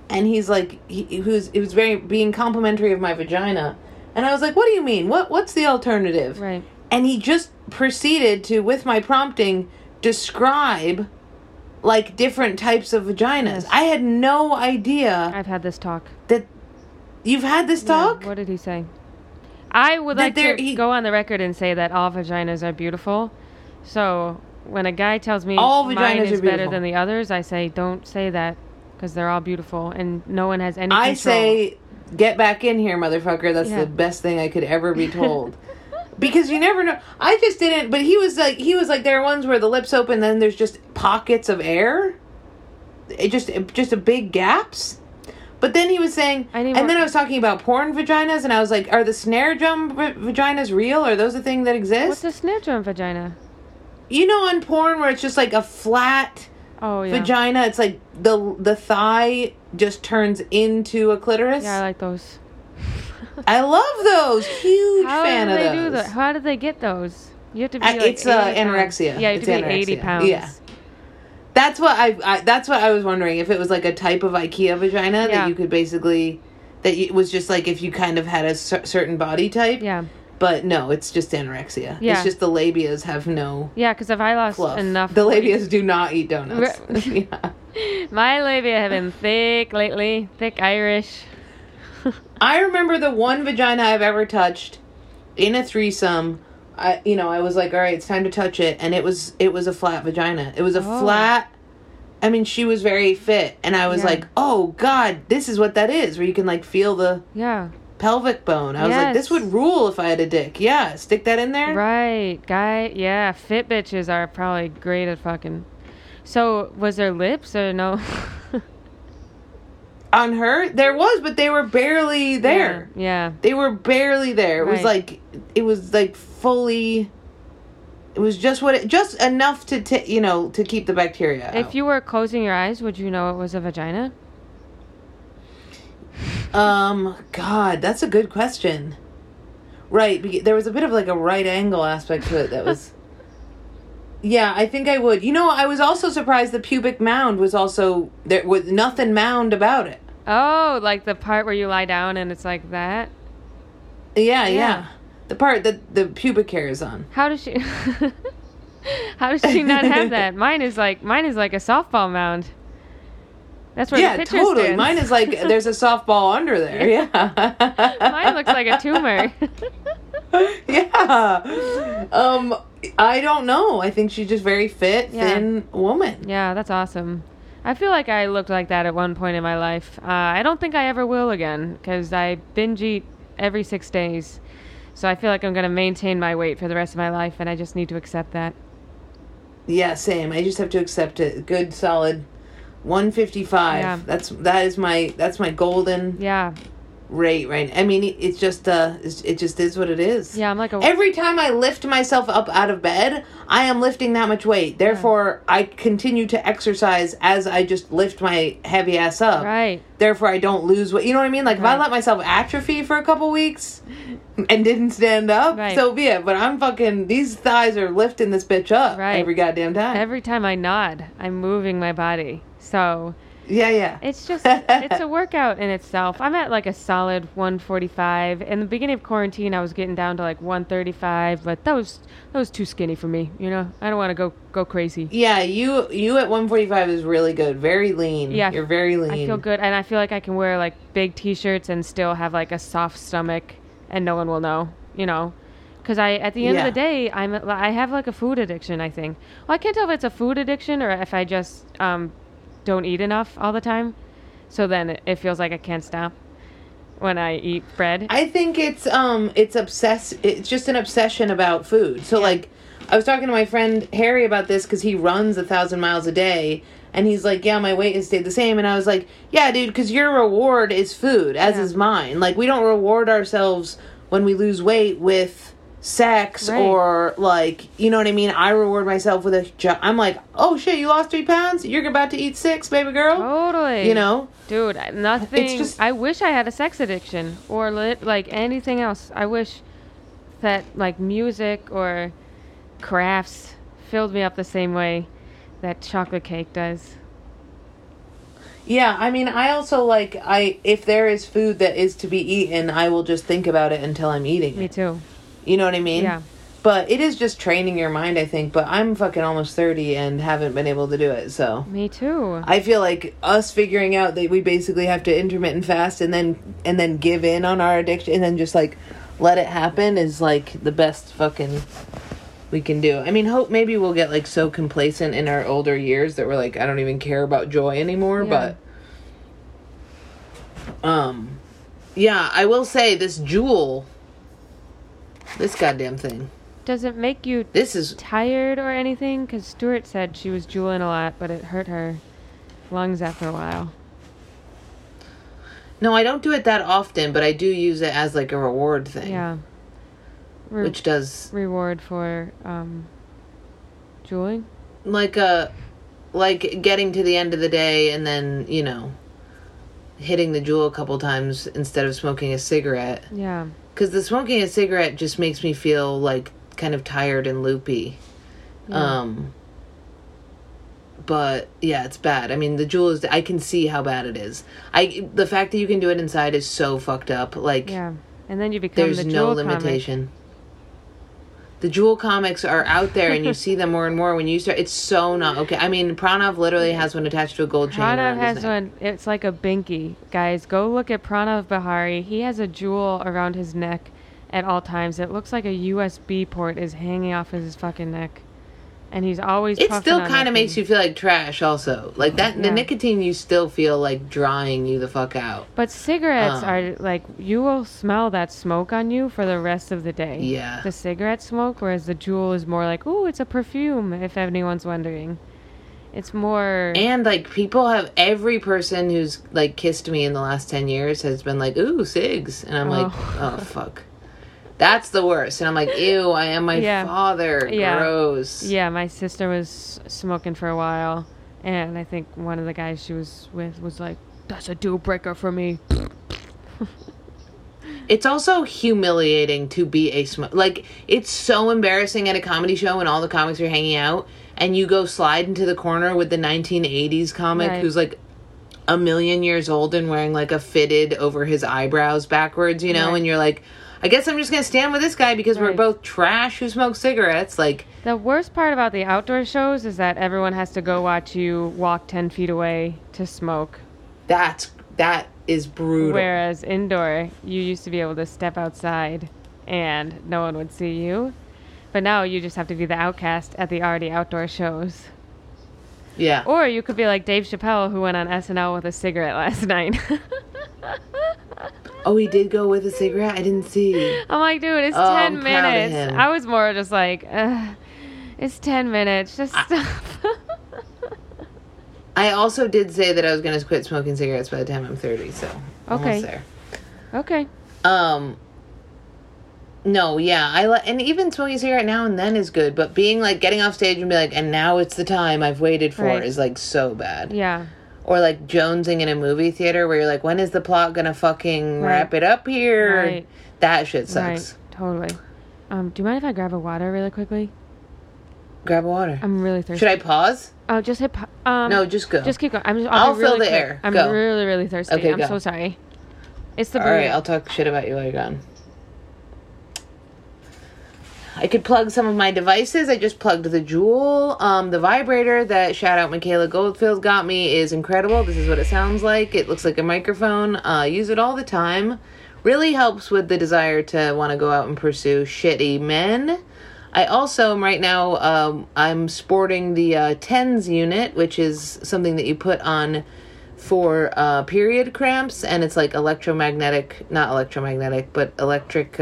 And he's like, he was very being complimentary of my vagina. And I was like, what do you mean? What's the alternative? Right. And he just proceeded to, with my prompting, describe like different types of vaginas. Yes. I had no idea. I've had this talk. That you've had this talk? Yeah, what did he say? I would like to go on the record and say that all vaginas are beautiful. So when a guy tells me all mine is better than the others, I say, don't say that, because they're all beautiful and no one has any control. I say, get back in here, motherfucker. That's the best thing I could ever be told. Because you never know. I just didn't, but he was like, there are ones where the lips open, then there's just pockets of air. It just a big gaps. But then he was saying, and then I was talking about porn vaginas, and I was like, are the snare drum vaginas real? Are those a thing that exist? What's a snare drum vagina? You know, on porn where it's just like a flat vagina, it's like the thigh just turns into a clitoris. Yeah, I like those. I love those. Huge fan of those. How do they do that? How did they get those? You have to be like it's anorexia. Yeah, you have to be 80 pounds. Yeah. That's what I was wondering, if it was like a type of IKEA vagina that you could basically, that it was just like if you kind of had a certain body type. Yeah. But no, it's just anorexia. Yeah. It's just the labias have no. Yeah, because if I lost enough. The labias do not eat donuts. Yeah. My labia have been thick lately. Thick Irish. I remember the one vagina I've ever touched in a threesome. I was like, all right, it's time to touch it. And it was a flat vagina. It was a flat. I mean, she was very fit. And I was like, oh, God, this is what that is. Where you can, like, feel the pelvic bone. I was like, this would rule if I had a dick. Yeah, stick that in there. Right. Fit bitches are probably great at fucking. So, was there lips or no? On her, there was, but they were barely there. Yeah. They were barely there. It was like fully. It was just enough to keep the bacteria out. If you were closing your eyes, would you know it was a vagina? God, that's a good question. Right, there was a bit of like a right angle aspect to it that was. Yeah, I think I would. I was also surprised the pubic mound was also there with nothing mound about it. Oh, like the part where you lie down and it's like that? Yeah. The part that the pubic hair is on. How does she not have that? Mine is like a softball mound. That's where the pitcher totally. stands. Mine is like there's a softball under there. Yeah. Mine looks like a tumor. Yeah. I don't know. I think she's just very fit, thin woman. Yeah, that's awesome. I feel like I looked like that at one point in my life. I don't think I ever will again, because I binge eat every 6 days. So I feel like I'm going to maintain my weight for the rest of my life, and I just need to accept that. Yeah, same. I just have to accept it. Good, solid 155. Yeah. That's my golden rate, right? I mean, it just is what it is. Yeah, I'm like every time I lift myself up out of bed, I am lifting that much weight. Therefore, I continue to exercise as I just lift my heavy ass up. Right. Therefore, I don't lose weight. You know what I mean? Like, if I let myself atrophy for a couple weeks and didn't stand up, so be it. But I'm these thighs are lifting this bitch up every goddamn time. Every time I nod, I'm moving my body. So... Yeah. It's just, it's a workout in itself. I'm at like a solid 145. In the beginning of quarantine, I was getting down to like 135, but that was too skinny for me. I don't want to go crazy. Yeah, you at 145 is really good. Very lean. Yeah. You're very lean. I feel good, and I feel like I can wear like big t-shirts and still have like a soft stomach, and no one will know, Because at the end of the day, I have like a food addiction, I think. Well, I can't tell if it's a food addiction or if I just... don't eat enough all the time, so then it feels like I can't stop when I eat bread. I think it's just an obsession about food. So like I was talking to my friend Harry about this because he runs 1,000 miles a day, and he's like, yeah, my weight has stayed the same. And I was like, yeah, dude, because your reward is food, as is mine. Like, we don't reward ourselves when we lose weight with sex or like, you know what I mean? I reward myself with I'm like, oh shit, you lost 3 pounds? You're about to eat 6, baby girl. Totally. Dude, nothing. It's just, I wish I had a sex addiction or like anything else. I wish that like music or crafts filled me up the same way that chocolate cake does. Yeah, I mean, I also like, if there is food that is to be eaten, I will just think about it until I'm eating it. Me too. You know what I mean? Yeah. But it is just training your mind, I think. But I'm fucking almost 30 and haven't been able to do it, so. Me too. I feel like us figuring out that we basically have to intermittent fast and then give in on our addiction and then just, like, let it happen is, like, the best fucking we can do. I mean, hope maybe we'll get, like, so complacent in our older years that we're like, I don't even care about joy anymore, but... Yeah, I will say, this Juul... This goddamn thing. Does it make you tired or anything? Because Stuart said she was juuling a lot, but it hurt her lungs after a while. No, I don't do it that often, but I do use it as like a reward thing. Yeah. Which does... Reward for juuling? Like getting to the end of the day and then, you know, hitting the Juul a couple times instead of smoking a cigarette. Yeah. Because the smoking a cigarette just makes me feel like kind of tired and loopy. Yeah. But yeah, it's bad. I mean, the Juul is, I can see how bad it is. The fact that you can do it inside is so fucked up. Like, yeah. And then you become the Juul There's no limitation. Comic. The Juul comics are out there and you see them more and more when you start. It's so not okay. I mean, Pranav literally has one attached to a gold chain. Pranav has one. It's like a binky. Guys, go look at Pranav Bahari. He has a Juul around his neck at all times. It looks like a USB port is hanging off his fucking neck. And he's always It still kind of makes you feel like trash also. Like that, the nicotine you still feel like drying you the fuck out. But cigarettes are like, you will smell that smoke on you for the rest of the day. Yeah. The cigarette smoke, whereas the Juul is more like, ooh, it's a perfume, if anyone's wondering. It's more... And like every person who's like kissed me in the last 10 years has been like, ooh, cigs. And I'm like, oh, fuck. That's the worst. And I'm like, ew, I am my father. Yeah. Gross. Yeah, my sister was smoking for a while. And I think one of the guys she was with was like, that's a deal breaker for me. It's also humiliating to be a smoker. Like, it's so embarrassing at a comedy show when all the comics are hanging out. And you go slide into the corner with the 1980s comic who's like a million years old and wearing like a fitted over his eyebrows backwards, you know? And you're like... I guess I'm just going to stand with this guy because we're both trash who smoke cigarettes. Like, the worst part about the outdoor shows is that everyone has to go watch you walk 10 feet away to smoke. That is brutal. Whereas indoor, you used to be able to step outside and no one would see you. But now you just have to be the outcast at the already outdoor shows. Yeah. Or you could be like Dave Chappelle, who went on SNL with a cigarette last night. Oh, he did go with a cigarette? I didn't see. I'm like, dude, it's 10 minutes. I was more just like, it's 10 minutes. Just stop. I also did say that I was going to quit smoking cigarettes by the time I'm 30, so almost there. Okay. No, yeah, and even smoking a cigarette now and then is good, but being like, getting off stage and be like, and now it's the time I've waited for is like so bad. Yeah. Or like jonesing in a movie theater where you're like, when is the plot gonna fucking wrap it up here? Right. That shit sucks. Right, totally. Do you mind if I grab a water really quickly? Grab a water. I'm really thirsty. Should I pause? Oh, just hit no, just go. Just keep going. I'll fill the air. I'm go. really, really thirsty. Okay, I'm so sorry. It's the burrito. Alright, I'll talk shit about you while you're gone. I could plug some of my devices. I just plugged the Juul. The vibrator that shout out Michaela Goldfield got me is incredible. This is what it sounds like. It looks like a microphone. Use it all the time. Really helps with the desire to want to go out and pursue shitty men. I also am right now, I'm sporting the TENS unit, which is something that you put on for period cramps. And it's like not electromagnetic, but electric...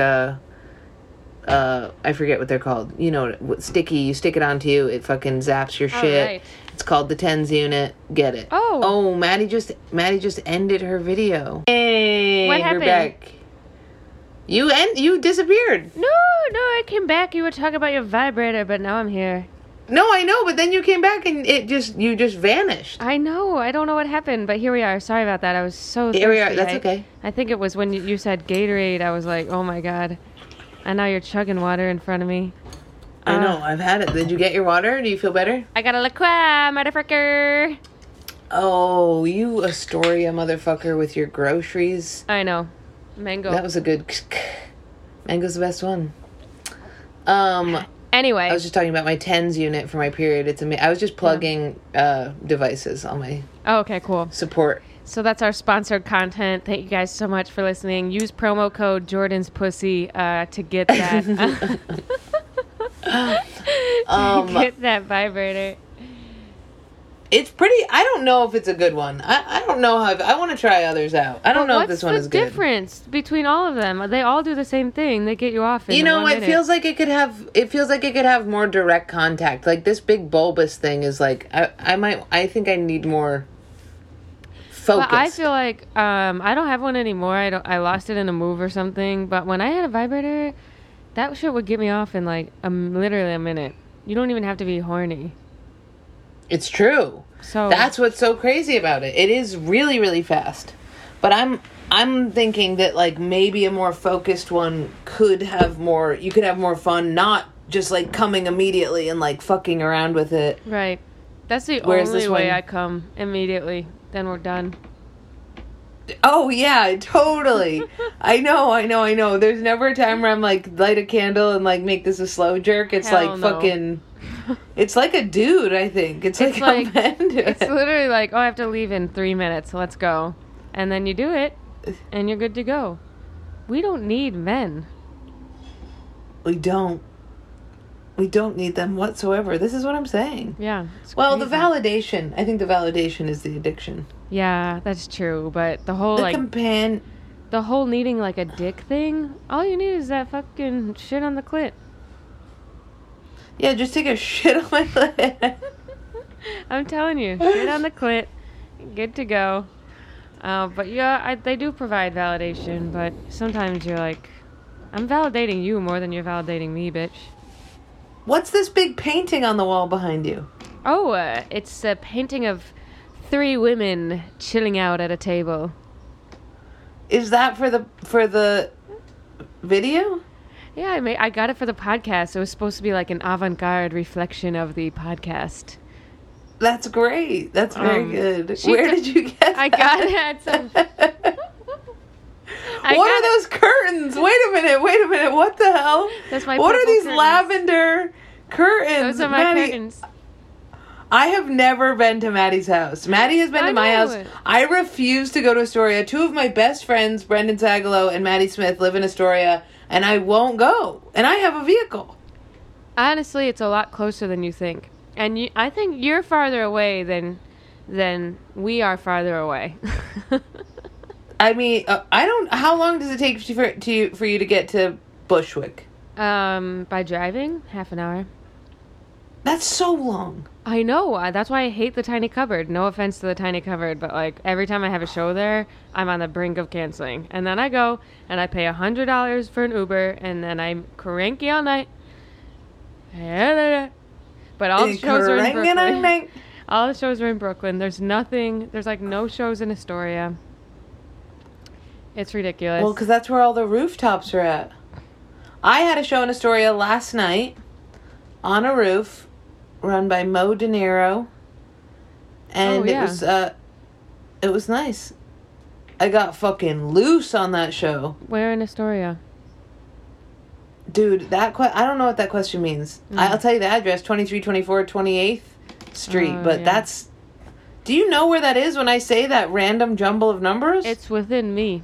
I forget what they're called. You know, sticky. You stick it onto you. It fucking zaps your shit. Right. It's called the TENS unit. Get it? Oh, Maddie just ended her video. Hey, what happened? We're back. You disappeared. No, I came back. You were talking about your vibrator, but now I'm here. No, I know, but then you came back and you just vanished. I know. I don't know what happened, but here we are. Sorry about that. I was so thirsty. Here we are. That's okay. I think it was when you said Gatorade. I was like, oh my god. And now you're chugging water in front of me. I know. I've had it. Did you get your water? Do you feel better? I got a La Croix, motherfucker. Oh, you Astoria motherfucker with your groceries. I know. Mango. That was a good... Mango's the best one. Anyway. I was just talking about my TENS unit for my period. It's I was just plugging devices on my... Oh, okay, cool. Support. So that's our sponsored content. Thank you guys so much for listening. Use promo code Jordan's Pussy to get that. Get that vibrator. It's pretty... I don't know if it's a good one. I don't know how... I want to try others out. I don't know if this one is good. What's the difference between all of them? They all do the same thing. They get you off in 1 minute. It feels like it could have... It feels like it could have more direct contact. Like, this big bulbous thing is like... I think I need more... focus. But I feel like I don't have one anymore. I lost it in a move or something. But when I had a vibrator, that shit would get me off in like literally a minute. You don't even have to be horny. It's true. So that's what's so crazy about it. It is really, really fast. But I'm thinking that like maybe a more focused one could have more. You could have more fun, not just like coming immediately and like fucking around with it. Right. That's the only way I come immediately. Then we're done. Oh, yeah, totally. I know. There's never a time where I'm like, light a candle and like make this a slow jerk. It's Hell like no. fucking... It's like a dude, I think. It's like a man do it. It's literally like, oh, I have to leave in 3 minutes. Let's go. And then you do it, and you're good to go. We don't need men. We don't need them whatsoever. This is what I'm saying. Yeah. Well, crazy. the validation. I think the validation is the addiction. Yeah, that's true. But the whole the whole needing like a dick thing, all you need is that fucking shit on the clit. Yeah, just take a shit on my clit. I'm telling you, shit on the clit, good to go. But yeah, they do provide validation, but sometimes you're like, I'm validating you more than you're validating me, bitch. What's this big painting on the wall behind you? Oh, it's a painting of 3 women chilling out at a table. Is that for the video? Yeah, I got it for the podcast. It was supposed to be like an avant-garde reflection of the podcast. That's great. That's very good. Where did you get that? I got it at some... What are those curtains? Wait a minute. What the hell? That's my What are these curtains. lavender curtains? Those are my Maddie, curtains. I have never been to Maddie's house. Maddie has been to my house. I refuse to go to Astoria. 2 of my best friends, Brendan Sagalow and Maddie Smith, live in Astoria, and I won't go. And I have a vehicle. Honestly, it's a lot closer than you think. And I think you're farther away than we are farther away. I mean, I don't... How long does it take for you to get to Bushwick? By driving, half an hour. That's so long. I know. That's why I hate the tiny cupboard. No offense to the tiny cupboard, but like every time I have a show there, I'm on the brink of canceling. And then I go and I pay $100 for an Uber, and then I'm cranky all night. But all the shows are in Brooklyn. All the shows are in Brooklyn. There's like no shows in Astoria. It's ridiculous. Well, because that's where all the rooftops are at. I had a show in Astoria last night on a roof run by Mo De Niro. And it was nice. I got fucking loose on that show. Where in Astoria? Dude, I don't know what that question means. I'll tell you the address, 2324 28th Street, but that's... Do you know where that is when I say that random jumble of numbers? It's within me.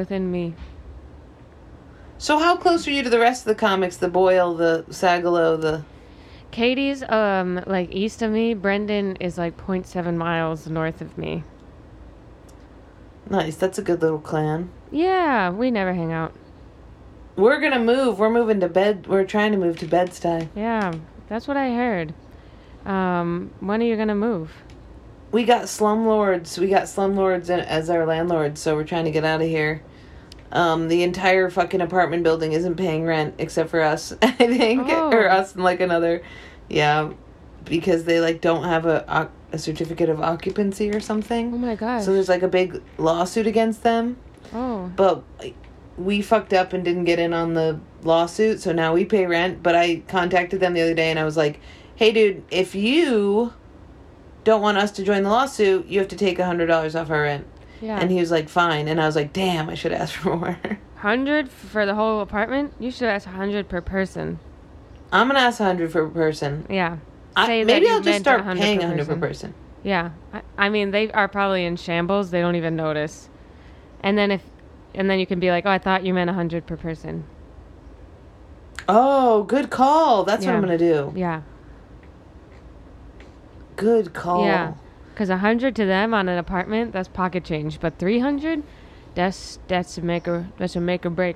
So how close are you to the rest of the comics? The Boyle, the Sagalow, the... Katie's like east of me. Brendan is like 0.7 miles north of me. Nice. That's a good little clan. Yeah, we never hang out. We're gonna move. We're moving to bed. We're trying to move to Bed-Stuy. Yeah, that's what I heard. When are you gonna move? We got slumlords. As our landlords, so we're trying to get out of here. The entire fucking apartment building isn't paying rent except for us, I think, or us and like another, because they like don't have a certificate of occupancy or something. Oh my gosh! So there's like a big lawsuit against them. Oh. But we fucked up and didn't get in on the lawsuit, so now we pay rent. But I contacted them the other day and I was like, "Hey, dude, if you don't want us to join the lawsuit, you have to take $100 off our rent. Yeah. And he was like, fine. And I was like, damn, I should ask for more. 100 for the whole apartment? You should ask 100 per person. I'm going to ask 100 per person. Yeah. Maybe I'll just start paying 100 per person. Yeah. I mean, they are probably in shambles. They don't even notice. And then you can be like, oh, I thought you meant 100 per person. Oh, good call. That's what I'm going to do. Yeah. Good call. Yeah. Because 100 to them on an apartment, that's pocket change. But 300, that's a make or break.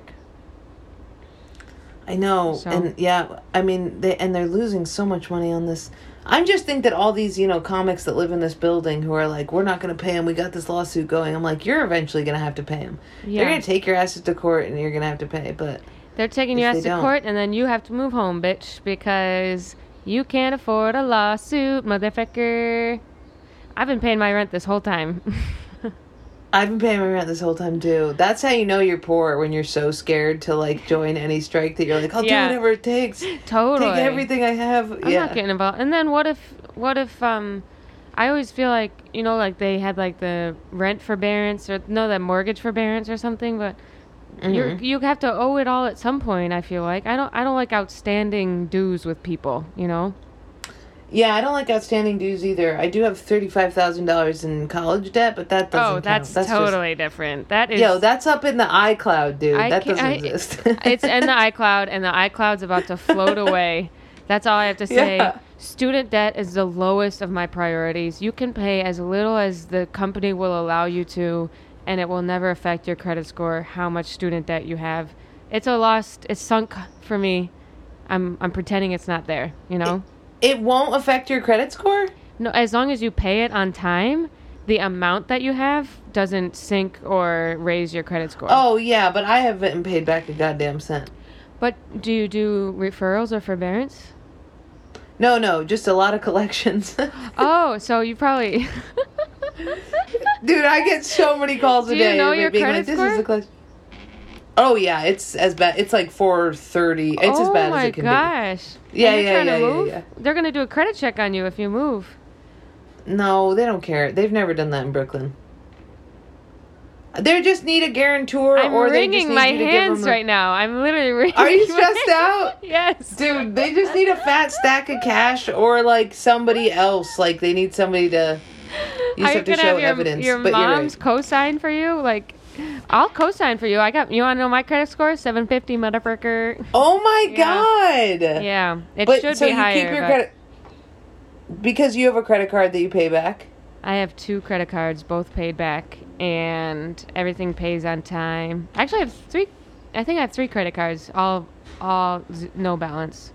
I know. So. And yeah, I mean, they're losing so much money on this. I just think that all these, comics that live in this building who are like, we're not going to pay them. We got this lawsuit going. I'm like, you're eventually going to have to pay them. Yeah. They're going to take your asses to court and you're going to have to pay. But they're taking your ass to court and then you have to move home, bitch, because you can't afford a lawsuit, motherfucker. I've been paying my rent this whole time. I've been paying my rent this whole time, too. That's how you know you're poor, when you're so scared to, join any strike that you're like, I'll do whatever it takes. Totally. Take everything I have. I'm not getting involved. And then what if I always feel like, they had, the rent forbearance or, the mortgage forbearance or something, but you have to owe it all at some point, I feel like. I don't like outstanding dues with people, Yeah, I don't like outstanding dues either. I do have $35,000 in college debt, but that doesn't count. That's totally different. That is... that's up in the iCloud, dude. That doesn't exist. It's in the iCloud, and the iCloud's about to float away. That's all I have to say. Yeah. Student debt is the lowest of my priorities. You can pay as little as the company will allow you to, and it will never affect your credit score, how much student debt you have. It's sunk for me. I'm pretending it's not there, It won't affect your credit score? No, as long as you pay it on time, the amount that you have doesn't sink or raise your credit score. Oh, yeah, but I haven't paid back a goddamn cent. But do you do referrals or forbearance? No, just a lot of collections. Oh, so you probably... Dude, I get so many calls a day. Do you know your credit score? This is a collection. Oh, yeah, it's as bad. It's like 430. It's as bad as it can be. Oh, my gosh. Yeah. They're going to do a credit check on you if you move. No, they don't care. They've never done that in Brooklyn. They just need a guarantor. I'm wringing my hands right now. I'm literally wringing. Are you stressed out? Yes. Dude, they just need a fat stack of cash or somebody else. They need somebody to... You have to show evidence. Your mom's co-sign for you? I'll co-sign for you. You want to know my credit score? 750, motherfucker. Oh my God. Yeah. It should be higher. So you keep your credit... Because you have a credit card that you pay back? I have 2 credit cards, both paid back, and everything pays on time. Actually, I have 3. I think I have 3 credit cards, all no balance.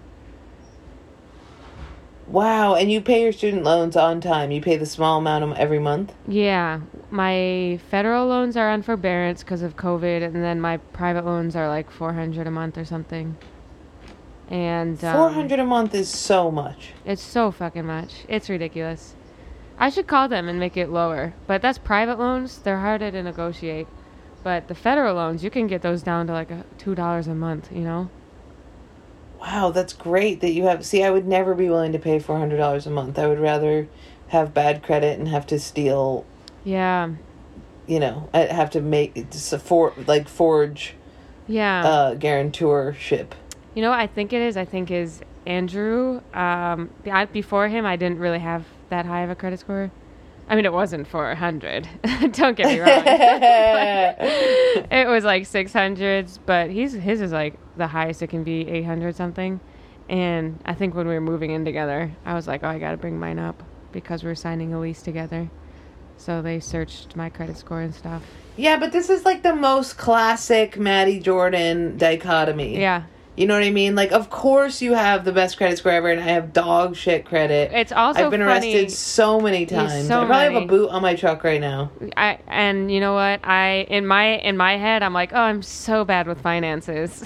Wow, and you pay your student loans on time. You pay the small amount every month? Yeah. My federal loans are on forbearance because of COVID, and then my private loans are $400 a month or something. And $400 a month is so much. It's so fucking much. It's ridiculous. I should call them and make it lower. But that's private loans. They're harder to negotiate. But the federal loans, you can get those down to $2 a month, Wow, that's great that you have... See, I would never be willing to pay $400 a month. I would rather have bad credit and have to steal... Yeah. I'd have to forge... Yeah. Guarantorship. What I think it is? I think is Andrew. Before him, I didn't really have that high of a credit score. I mean, it wasn't 400. Don't get me wrong. It was 600s, but his is the highest it can be, 800 something. And I think when we were moving in together, I was like, oh, I got to bring mine up because we're signing a lease together. So they searched my credit score and stuff. Yeah, but this is the most classic Maddie Jordan dichotomy. Yeah. You know what I mean? Of course you have the best credit score ever, and I have dog shit credit. It's also I've been arrested so many times. I probably have a boot on my truck right now. And you know what? In my head, I'm like, oh, I'm so bad with finances.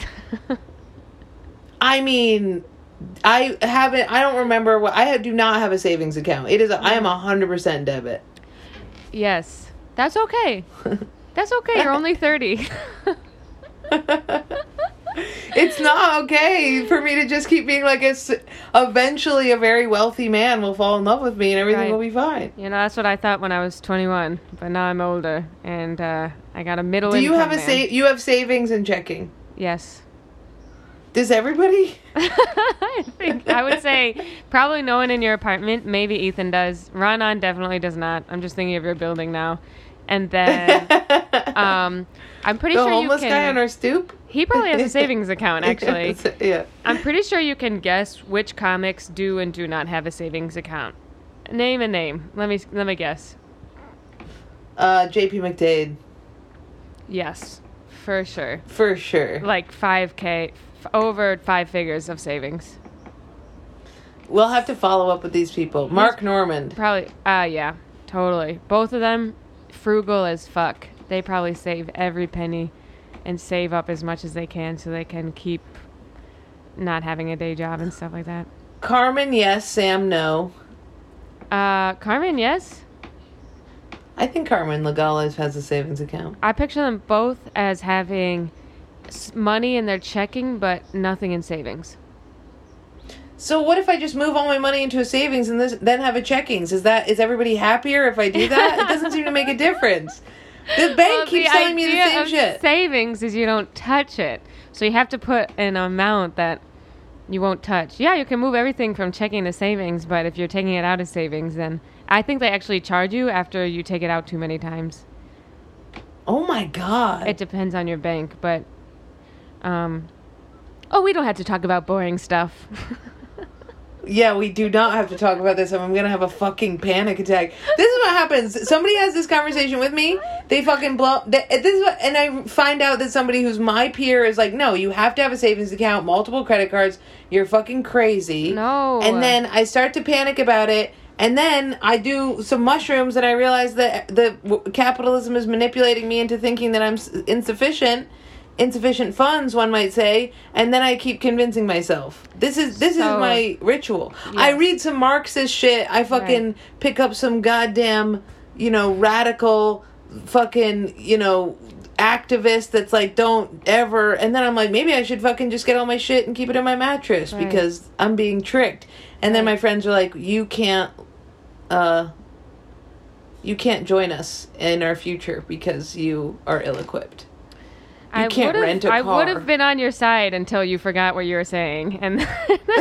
I mean, I don't remember what I do not have a savings account. I am 100% debit. Yes, that's okay. That's okay. You're only 30. It's not okay for me to just keep being like, eventually a very wealthy man will fall in love with me and everything will be fine. You know, that's what I thought when I was 21, but now I'm older and I got a middle income. Do you have you have savings and checking? Yes. Does everybody? I would say probably no one in your apartment. Maybe Ethan does. Ronan definitely does not. I'm just thinking of your building now. And then I'm pretty sure you can... The homeless guy on our stoop? He probably has a savings account, actually. Yeah. I'm pretty sure you can guess which comics do and do not have a savings account. Name a name. Let me guess. J.P. McDade. Yes, for sure. For sure. Like 5K, over 5 figures of savings. We'll have to follow up with these people. Mark Normand. Probably, yeah, totally. Both of them, frugal as fuck. They probably save every penny and save up as much as they can so they can keep not having a day job and stuff like that. Carmen, yes. Sam, no. Carmen, yes. I think Carmen Legales has a savings account. I picture them both as having money in their checking, but nothing in savings. So what if I just move all my money into a savings and then have a checkings? Is everybody happier if I do that? It doesn't seem to make a difference. The bank keeps telling me the same shit. Savings is you don't touch it. So you have to put an amount that you won't touch. Yeah, you can move everything from checking to savings, but if you're taking it out of savings, then I think they actually charge you after you take it out too many times. Oh my God. It depends on your bank, but we don't have to talk about boring stuff. Yeah, we do not have to talk about this. I'm gonna have a fucking panic attack. This is what happens. Somebody has this conversation with me. They fucking blow. And I find out that somebody who's my peer is like, no, you have to have a savings account, multiple credit cards. You're fucking crazy. No. And then I start to panic about it. And then I do some mushrooms and I realize that the capitalism is manipulating me into thinking that I'm insufficient funds, one might say, and then I keep convincing myself. This is my ritual. Yes. I read some Marxist shit. I fucking pick up some goddamn, radical fucking, activist that's like, don't ever, and then I'm like, maybe I should fucking just get all my shit and keep it in my mattress because I'm being tricked. And then my friends are like, you can't join us in our future because you are ill-equipped. You can't rent a car. I would have been on your side until you forgot what you were saying. And you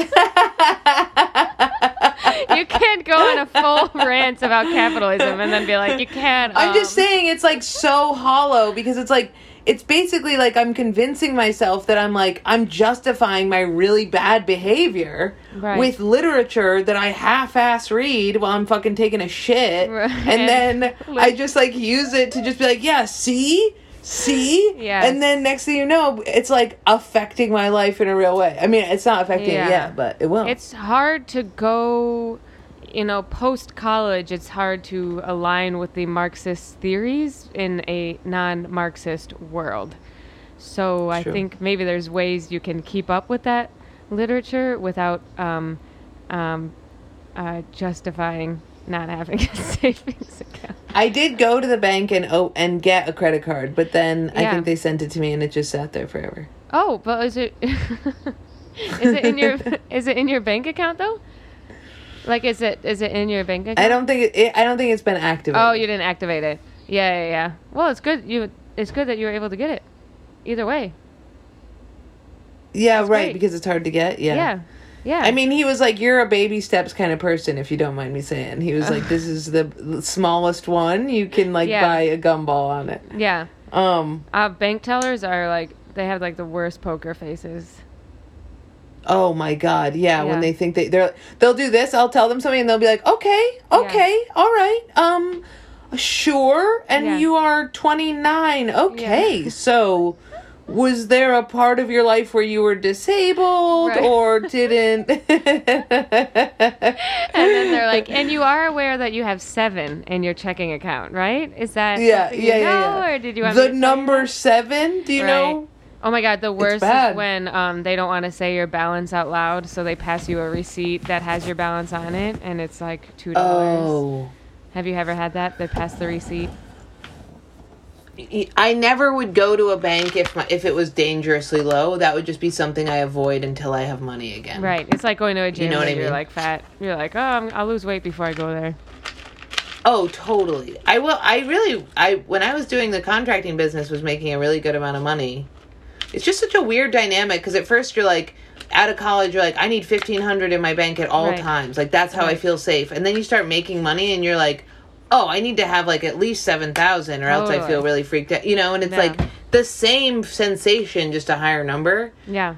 can't go on a full rant about capitalism and then be like, you can't. I'm just saying it's like so hollow because it's like, it's basically like I'm convincing myself that I'm justifying my really bad behavior with literature that I half-ass read while I'm fucking taking a shit. Right. And then I just like use it to just be like, yeah, see? Yes. And then next thing you know, it's like affecting my life in a real way. I mean, it's not affecting it yet, but it will. It's hard to go, post-college, it's hard to align with the Marxist theories in a non-Marxist world. So I think maybe there's ways you can keep up with that literature without justifying not having a savings account. I did go to the bank and get a credit card, but then I think they sent it to me and it just sat there forever. Oh, but is it in your bank account though? Like is it in your bank account? I don't think it's been activated. Oh, you didn't activate it. Yeah. Well, it's good. It's good that you were able to get it. Either way. Yeah, that's right, because it's hard to get. Yeah. I mean, he was like, you're a baby steps kind of person, if you don't mind me saying. He was like, this is the smallest one. You can, buy a gumball on it. Yeah. Bank tellers are, they have, the worst poker faces. Oh, my God. Yeah, when they think they'll do this, I'll tell them something, and they'll be like, okay, all right, sure, and you are 29. Okay, so... Was there a part of your life where you were disabled or didn't? And then they're like, and you are aware that you have 7 in your checking account, right? Is that yeah. Or did you have the number 7? Do you know? Oh my God, the worst is when they don't want to say your balance out loud, so they pass you a receipt that has your balance on it, and it's like $2. Oh. Have you ever had that? They pass the receipt. I never would go to a bank if it was dangerously low. That would just be something I avoid until I have money again. Right. It's like going to a gym, you know what I mean? You're like fat. You're like, oh, I'll lose weight before I go there. Oh, totally. I will. When I was doing the contracting business, was making a really good amount of money. It's just such a weird dynamic because at first you're like, out of college, you're like, I need $1,500 in my bank at all times. Like, that's how I feel safe. And then you start making money and you're like, oh, I need to have like at least 7,000 or else I feel really freaked out. You know, and it's like the same sensation, just a higher number. Yeah.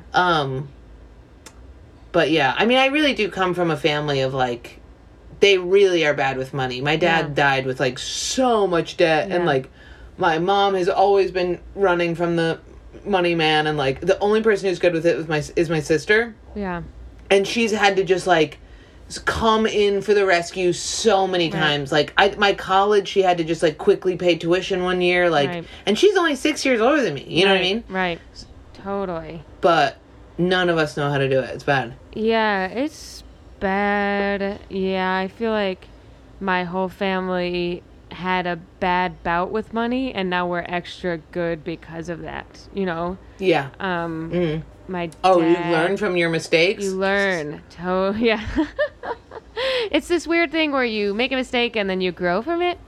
But yeah, I mean, I really do come from a family of like, they really are bad with money. My dad died with like so much debt, and like my mom has always been running from the money man, and like the only person who's good with it is my sister. Yeah. And she's had to just like come in for the rescue so many times. Like my college, she had to just like quickly pay tuition one year, like, and she's only 6 years older than me. You know what I mean? Right. Totally. But none of us know how to do it. It's bad. Yeah, it's bad. Yeah, I feel like my whole family had a bad bout with money, and now we're extra good because of that. You know? Yeah. My dad, you learn from your mistakes? You learn. Yeah. It's this weird thing where you make a mistake and then you grow from it.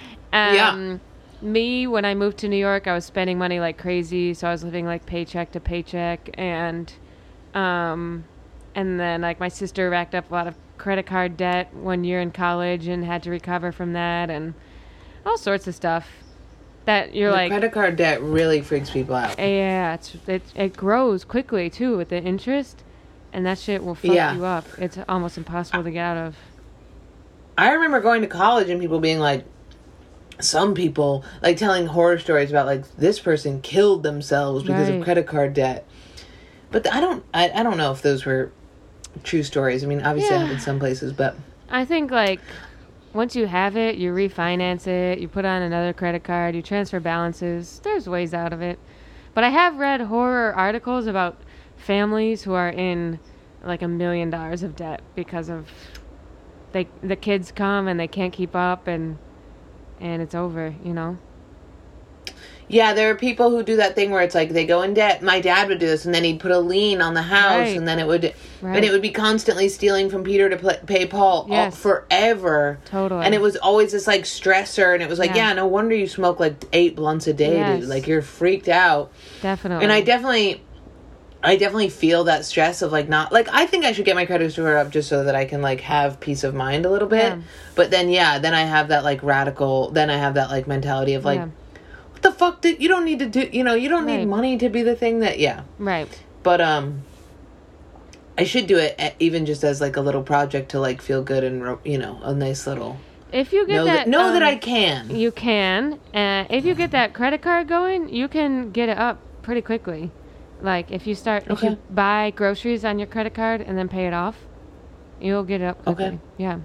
Me, when I moved to New York, I was spending money like crazy, so I was living like paycheck to paycheck, and then like my sister racked up a lot of credit card debt one year in college and had to recover from that, and all sorts of stuff. That you're like, credit card debt really freaks people out. Yeah, it grows quickly too with the interest, and that shit will fuck you up. It's almost impossible to get out of. I remember going to college and people being like, some people like telling horror stories about like this person killed themselves because of credit card debt. But I don't know if those were true stories. I mean, obviously it happened some places, but I think like, once you have it, you refinance it, you put on another credit card, you transfer balances. There's ways out of it. But I have read horror articles about families who are in like $1 million of debt because of the kids come and they can't keep up, and it's over, you know? Yeah, there are people who do that thing where it's like they go in debt. My dad would do this, and then he'd put a lien on the house, and then it would be constantly stealing from Peter to pay Paul forever. Totally. And it was always this like stressor, and it was like, no wonder you smoke like 8 blunts a day, dude. Like you're freaked out. Definitely. And I definitely feel that stress of like not like I think I should get my credit score up just so that I can like have peace of mind a little bit. Yeah. But then then I have that like mentality of like. What the fuck did you don't need to do, you know, you don't need money to be the thing that but I should do it even just as like a little project to like feel good and, you know, a nice little, if you get that I can, you can, if you get that credit card going, you can get it up pretty quickly. Like if you buy groceries on your credit card and then pay it off, you'll get it up quickly. Yeah.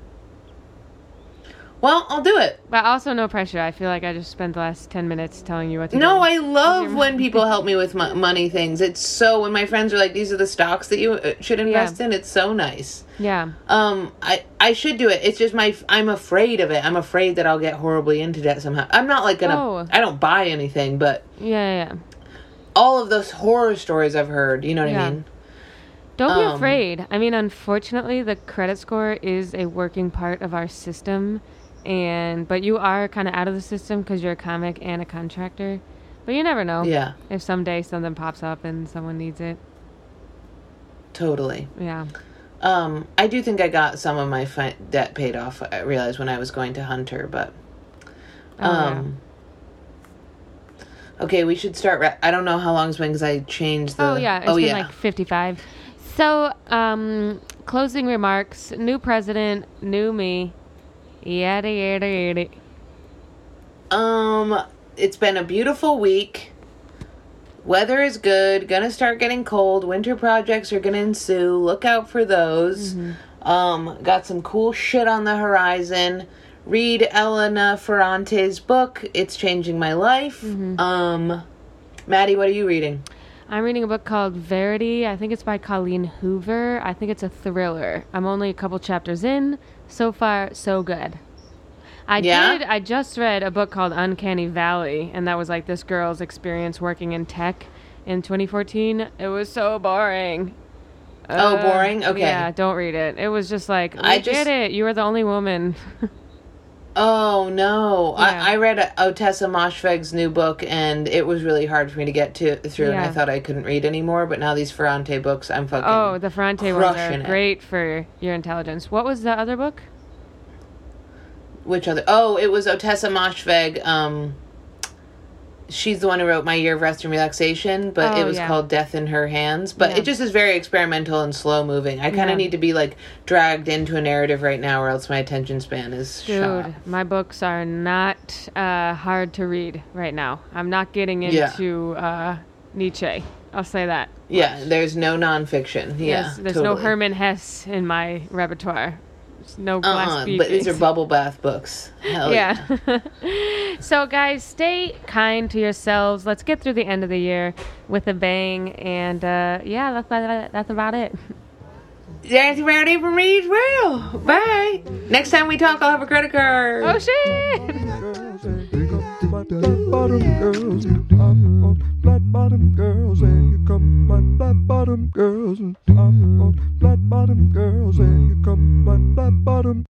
Well, I'll do it. But also no pressure. I feel like I just spent the last 10 minutes telling you what to do. No, I love when people help me with money things. It's so, when my friends are like, these are the stocks that you should invest in, it's so nice. Yeah. I should do it. It's just I'm afraid of it. I'm afraid that I'll get horribly into debt somehow. I'm not like I don't buy anything, but. Yeah. All of those horror stories I've heard, you know what I mean? Don't be afraid. I mean, unfortunately, the credit score is a working part of our system. But you are kind of out of the system because you're a comic and a contractor. But you never know. Yeah. If someday something pops up and someone needs it. Totally. Yeah. I do think I got some of my debt paid off, I realized, when I was going to Hunter, but... Okay, we should start... I don't know how long it's been because I changed the... It's been like 55. So, closing remarks. New president, new me. Yada, yada, yada. It's been a beautiful week. Weather is good. Gonna start getting cold. Winter projects are gonna ensue. Look out for those. Mm-hmm. Got some cool shit on the horizon. Read Elena Ferrante's book. It's changing my life. Mm-hmm. Maddie, what are you reading? I'm reading a book called Verity. I think it's by Colleen Hoover. I think it's a thriller. I'm only a couple chapters in. So far, so good. I just read a book called Uncanny Valley, and that was like this girl's experience working in tech in 2014. It was so boring. Boring? Okay. Yeah, don't read it. It was just like, get it. You were the only woman. Oh, no. Yeah. I read Otessa Moshfegh's new book, and it was really hard for me to get through, and I thought I couldn't read anymore, but now these Ferrante books, I'm fucking Oh, the Ferrante ones are great for your intelligence. What was the other book? Which other? Oh, it was Otessa Moshfegh. She's the one who wrote My Year of Rest and Relaxation, but it was called Death in Her Hands. But it just is very experimental and slow moving. I kind of need to be like dragged into a narrative right now, or else my attention span is shot. Dude, my books are not hard to read right now. I'm not getting into Nietzsche. I'll say that. Yeah, there's no nonfiction. Yeah, there's no Herman Hesse in my repertoire. No glass but these are bubble bath books. Hell yeah. So guys, stay kind to yourselves. Let's get through the end of the year with a bang. And that's about it. That's about it for me as well. Bye. Next time we talk, I'll have a credit card. Oh shit. Flat bottom girls, I'm on flat bottom girls, and you come my flat bottom girls, and I'm on flat bottom girls, and you come my flat bottom.